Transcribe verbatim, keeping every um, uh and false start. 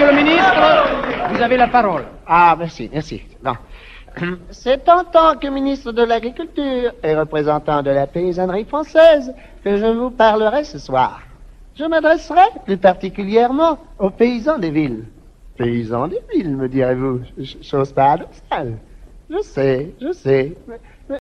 le ministre, vous avez la parole. Ah, merci, merci. Non. C'est en tant que ministre de l'Agriculture et représentant de la paysannerie française que je vous parlerai ce soir. Je m'adresserai plus particulièrement aux paysans des villes. Paysans des villes, me direz-vous, chose paradoxale. Je sais, je sais.